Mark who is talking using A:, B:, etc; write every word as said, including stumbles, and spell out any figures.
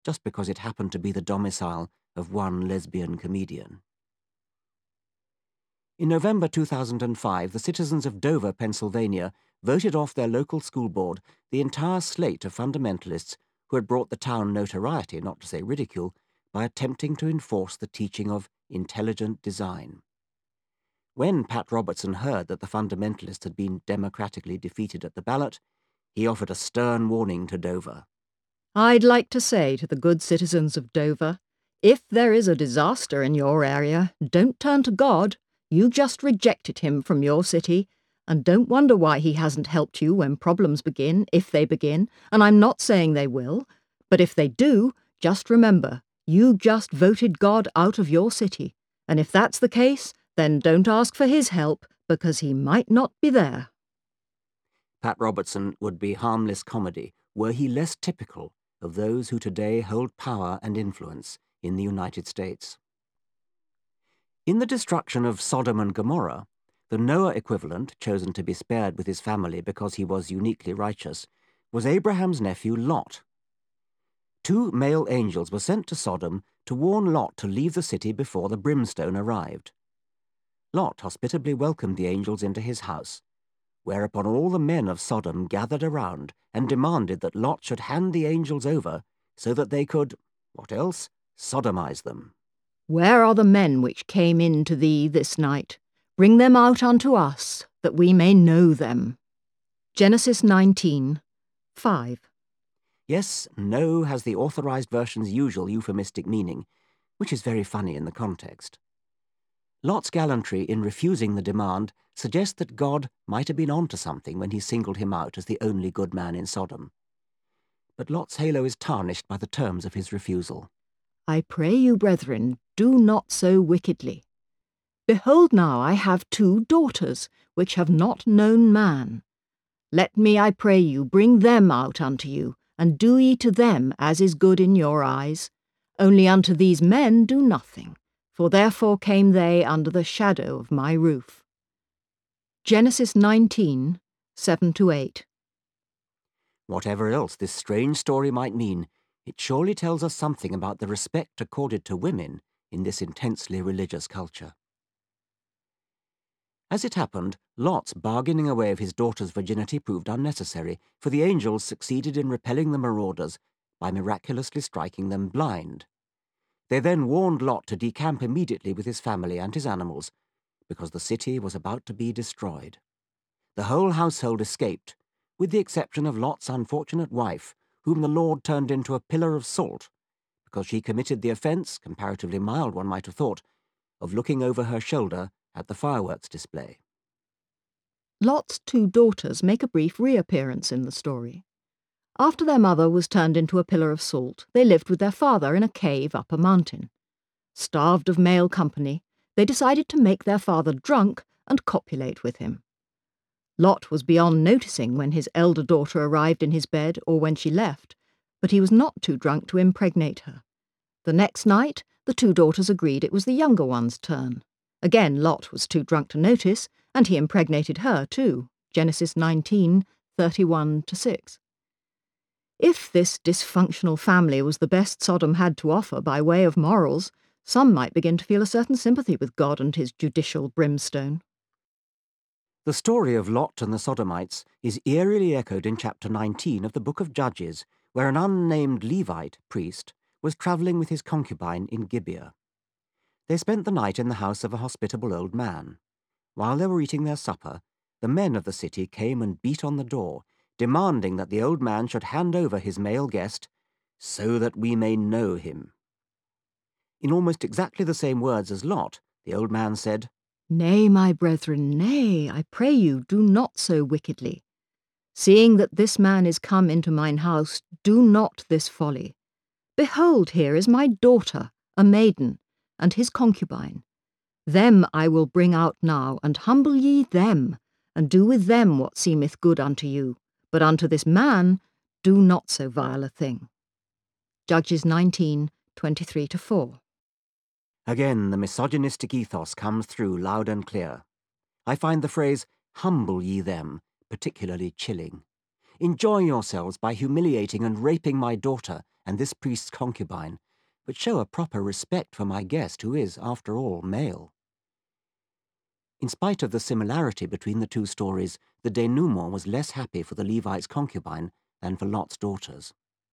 A: just because it happened to be the domicile of one lesbian comedian. In November two thousand five, the citizens of Dover, Pennsylvania, voted off their local school board the entire slate of fundamentalists who had brought the town notoriety, not to say ridicule, by attempting to enforce the teaching of intelligent design. When Pat Robertson heard that the fundamentalists had been democratically defeated at the ballot, he offered a stern warning to Dover.
B: I'd like to say to the good citizens of Dover, if there is a disaster in your area, don't turn to God. You just rejected him from your city, and don't wonder why he hasn't helped you when problems begin, if they begin, and I'm not saying they will, but if they do, just remember, you just voted God out of your city, and if that's the case, then don't ask for his help, because he might not be there.
A: Pat Robertson would be harmless comedy were he less typical of those who today hold power and influence in the United States. In the destruction of Sodom and Gomorrah, the Noah equivalent, chosen to be spared with his family because he was uniquely righteous, was Abraham's nephew Lot. Two male angels were sent to Sodom to warn Lot to leave the city before the brimstone arrived. Lot hospitably welcomed the angels into his house, whereupon all the men of Sodom gathered around and demanded that Lot should hand the angels over so that they could, what else, sodomize them.
B: Where are the men which came in to thee this night? Bring them out unto us, that we may know them. Genesis nineteen, five.
A: Yes, know has the authorized version's usual euphemistic meaning, which is very funny in the context. Lot's gallantry in refusing the demand suggests that God might have been onto something when he singled him out as the only good man in Sodom. But Lot's halo is tarnished by the terms of his refusal.
B: I pray you, brethren, do not so wickedly. Behold now, I have two daughters, which have not known man. Let me, I pray you, bring them out unto you, and do ye to them as is good in your eyes. Only unto these men do nothing, for therefore came they under the shadow of my roof. Genesis nineteen, seven to eight.
A: Whatever else this strange story might mean, it surely tells us something about the respect accorded to women in this intensely religious culture. As it happened, Lot's bargaining away of his daughter's virginity proved unnecessary, for the angels succeeded in repelling the marauders by miraculously striking them blind. They then warned Lot to decamp immediately with his family and his animals, because the city was about to be destroyed. The whole household escaped, with the exception of Lot's unfortunate wife, whom the Lord turned into a pillar of salt, because she committed the offence, comparatively mild one might have thought, of looking over her shoulder at the fireworks display.
B: Lot's two daughters make a brief reappearance in the story. After their mother was turned into a pillar of salt, they lived with their father in a cave up a mountain. Starved of male company, they decided to make their father drunk and copulate with him. Lot was beyond noticing when his elder daughter arrived in his bed or when she left, but he was not too drunk to impregnate her. The next night, the two daughters agreed it was the younger one's turn. Again, Lot was too drunk to notice, and he impregnated her too. Genesis nineteen, thirty-one to six. If this dysfunctional family was the best Sodom had to offer by way of morals, some might begin to feel a certain sympathy with God and his judicial brimstone.
A: The story of Lot and the Sodomites is eerily echoed in chapter nineteen of the book of Judges, where an unnamed Levite priest was travelling with his concubine in Gibeah. They spent the night in the house of a hospitable old man. While they were eating their supper, the men of the city came and beat on the door, demanding that the old man should hand over his male guest, so that we may know him. In almost exactly the same words as Lot, the old man said,
B: Nay, my brethren, nay, I pray you, do not so wickedly. Seeing that this man is come into mine house, do not this folly. Behold, here is my daughter, a maiden, and his concubine. Them I will bring out now, and humble ye them, and do with them what seemeth good unto you. But unto this man do not so vile a thing. Judges nineteen, twenty-three to four.
A: Again, the misogynistic ethos comes through loud and clear. I find the phrase, humble ye them, particularly chilling. Enjoy yourselves by humiliating and raping my daughter, and this priest's concubine, but show a proper respect for my guest, who is, after all, male. In spite of the similarity between the two stories, the denouement was less happy for the Levite's concubine than for Lot's daughters.